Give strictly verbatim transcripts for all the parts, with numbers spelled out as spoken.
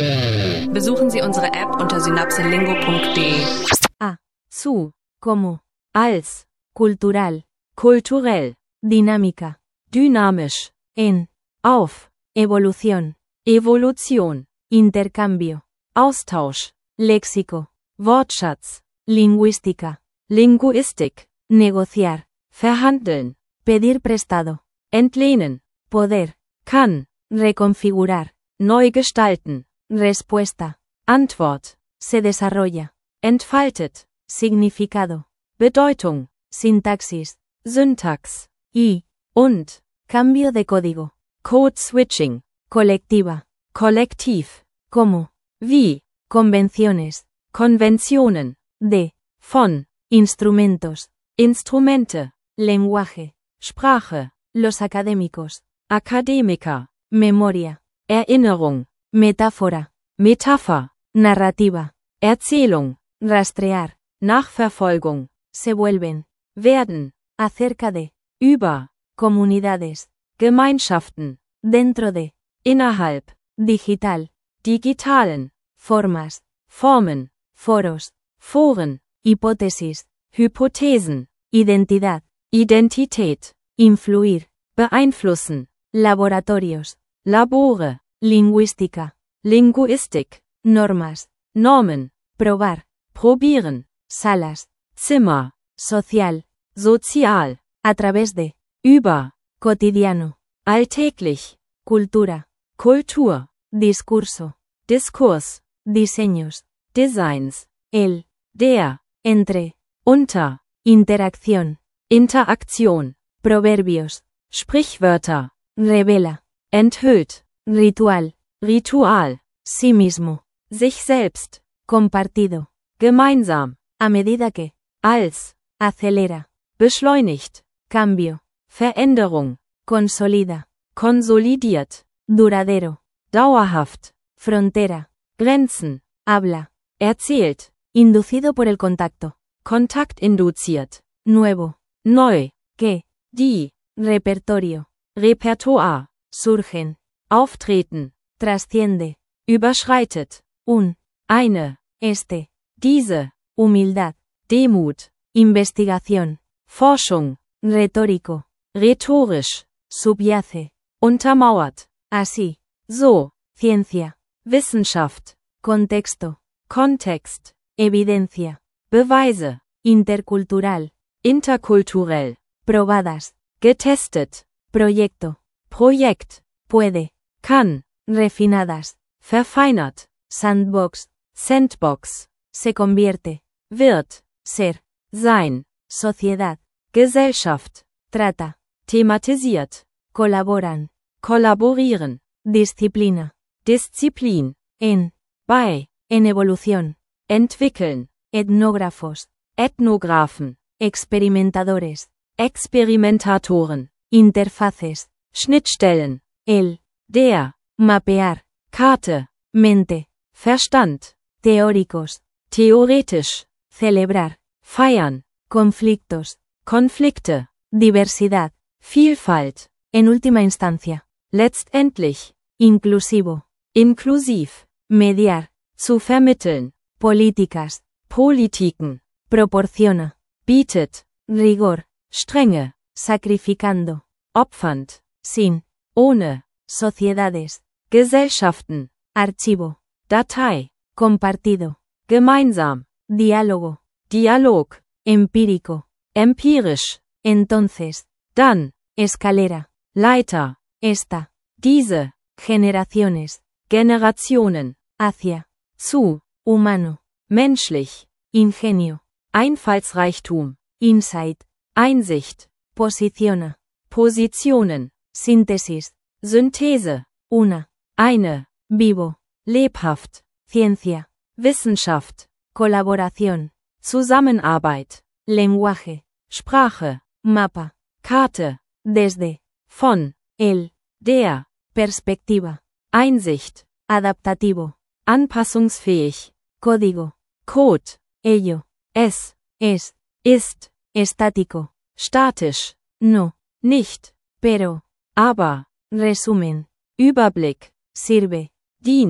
Besuchen Sie unsere App unter synapselingo punkt de. A. Su. Como. Als. Cultural. Kulturell. Dinámica. Dynamisch. En. Auf. Evolución. Evolution. Intercambio. Austausch. Léxico. Wortschatz. Lingüística. Linguistik. Negociar. Verhandeln. Pedir prestado. Entlehnen. Poder. Kann. Reconfigurar. Neu gestalten. Respuesta. Antwort. Se desarrolla. Entfaltet. Significado. Bedeutung. Sintaxis. Syntax. Y. Und. Cambio de código. Code switching. Colectiva. Kollektiv. Como. Wie. Convenciones. Konventionen. De. Von. Instrumentos. Instrumente. Lenguaje. Sprache. Los académicos. Akademiker. Memoria. Erinnerung. Metáfora. Metapher. Narrativa. Erzählung. Rastrear. Nachverfolgung. Se vuelven. Werden. Acerca de. Über. Comunidades. Gemeinschaften. Dentro de. Innerhalb. Digital. Digitalen. Formas. Formen. Foros. Foren. Hipótesis. Hypothesen. Identidad. Identität. Influir. Beeinflussen. Laboratorios. Labore. Lingüística. Linguistik. Normas. Normen. Probar. Probieren. Salas. Zimmer. Social. Sozial. A través de. Über. Cotidiano. Alltäglich. Cultura. Kultur. Discurso. Diskurs. Diseños. Designs. El. Der. Entre. Unter. Interacción. Interaktion. Proverbios. Sprichwörter. Revela. Enthüllt. Ritual. Ritual. Sí mismo. Sich selbst. Compartido. Gemeinsam. A medida que. Als. Acelera. Beschleunigt. Cambio. Veränderung. Consolida. Konsolidiert. Duradero. Dauerhaft. Frontera. Grenzen. Habla. Erzählt. Inducido por el contacto. Kontakt induziert. Nuevo. Neu. Que. Die. Repertorio. Repertoire. Surgen. Auftreten. Trasciende. Überschreitet. Un. Eine. Este. Diese. Humildad. Demut. Investigación. Forschung. Retórico. Rhetorisch. Subyace. Untermauert. Así. So. Ciencia. Wissenschaft. Contexto. Kontext. Evidencia. Beweise. Intercultural. Interkulturell. Probadas. Getestet. Proyecto. Projekt. Puede. Kann. Refinadas. Verfeinert. Sandbox. Sandbox. Se convierte. Wird. Ser. Sein. Sociedad. Gesellschaft. Trata. Thematisiert. Colaboran. Kollaborieren. Disziplina. Disziplin. En. Bei. En evolución. Entwickeln. Etnógrafos. Ethnographen. Experimentadores. Experimentatoren. Interfaces. Schnittstellen. El. Der. Mapear. Karte. Mente. Verstand. Teóricos. Theoretisch. Celebrar. Feiern. Conflictos. Konflikte. Diversidad. Vielfalt. En última instancia. Letztendlich. Inclusivo. Inklusiv. Mediar. Zu vermitteln. Políticas. Politiken. Proporciona. Bietet. Rigor. Strenge. Sacrificando. Opfernd. Sin. Ohne. Sociedades. Gesellschaften. Archivo. Datei. Compartido. Gemeinsam. Diálogo. Dialog. Empírico. Empirisch. Entonces. Dann. Escalera. Leiter. Esta. Diese. Generaciones. Generationen. Hacia. Zu. Humano. Menschlich. Ingenio. Einfallsreichtum. Insight. Einsicht. Posiciona. Positionen. Síntesis. Synthese. Una. Eine. Vivo. Lebhaft. Ciencia. Wissenschaft. Colaboración. Zusammenarbeit. Lenguaje. Sprache. Mapa. Karte. Desde. Von. El. Der. Perspectiva. Einsicht. Adaptativo. Anpassungsfähig. Código. Code. Ello. Es. Es. Ist. Estático. Statisch. No. Nicht. Pero. Aber. Resumen. Überblick. Sirve. Dient.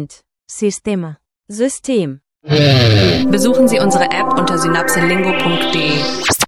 Sistema. System. Besuchen Sie unsere App unter synapselingo punkt de.